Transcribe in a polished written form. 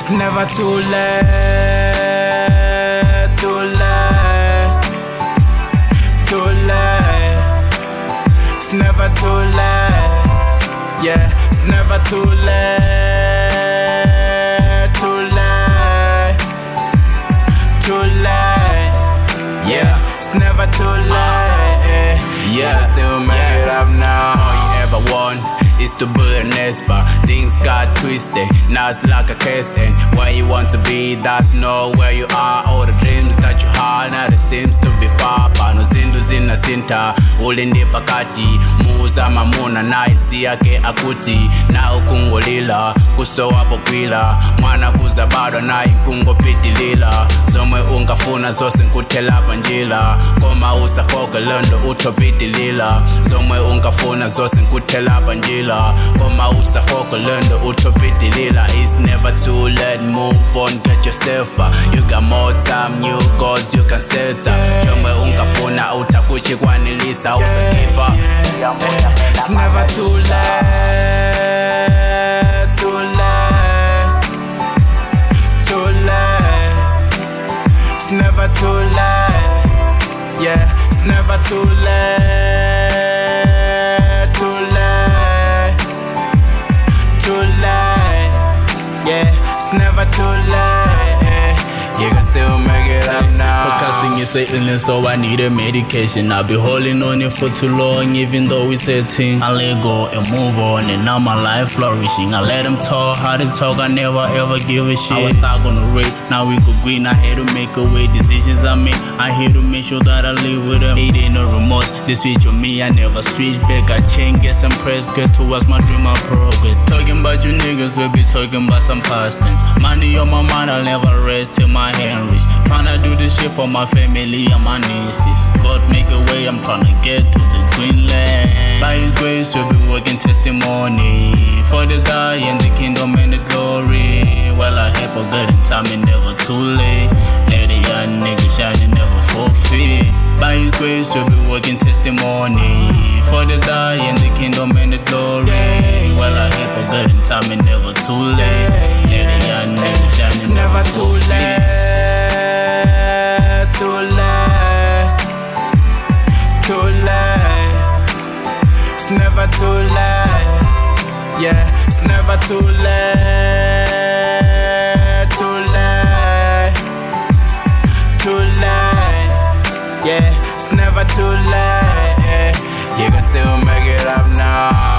It's never too late, too late, too late. It's never too late, yeah. It's never too late, too late, too late, yeah. It's never too late, yeah. Still make it up now. All you ever want is to burn nest, but things got twisted. Now it's like a case, and where you want to be, that's not where you are. All the dreams that you had, now it seems to be far. Pano zindu zina sinta, ulindi pakati. Muuza mamuna na isi yake akuti. Na ukungolila, kuso wapo kwila. Mwana kuza bado na ikungo pitilila. Somwe ungafuna zose nkutela panjila. Koma usafoga londo utopitilila. Somwe ungafuna zose nkutela panjila. Koma usafoga londo utopitilila. It's never too late, move on, get yourself back. You got more time, new goals you can set up. Chomwe ungafuna utakuchi kwanilisa. Usa give up. It's never too late, too late, too late. It's never too late, yeah. It's never too late, too late, too late, yeah. It's never too late, you can still make it up now. Podcasting is a illness, so I need a medication. I've been holding on it for too long, even though it's a thing. I let go and move on, and now my life flourishing. I let them talk how they talk, I never ever give a shit. I was stuck on the rape, now we go green. I had to make a way, decisions I made. I had to make sure that I live with them. It ain't no remorse, this switch on me, I never switch back. I change, get some press, get towards my dream, my progress. Talking about you niggas, we'll be talking about some past tense. Money on my mind, I'll never rest till my hand reach. Tryna do this shit for my family and my nieces. God make a way, I'm tryna get to the green land. By His grace, we'll be working testimony for the die and the kingdom and the glory. Well, I have a good time and never too late. Let a young nigga shine and never forfeit. By His grace, we'll be working testimony for the die and the kingdom and the glory. Well, I have a good time and never too late. Let a young nigga shine and never too late. Too late, too late. It's never too late, yeah. It's never too late, too late, too late, yeah. It's never too late, you can still make it up now.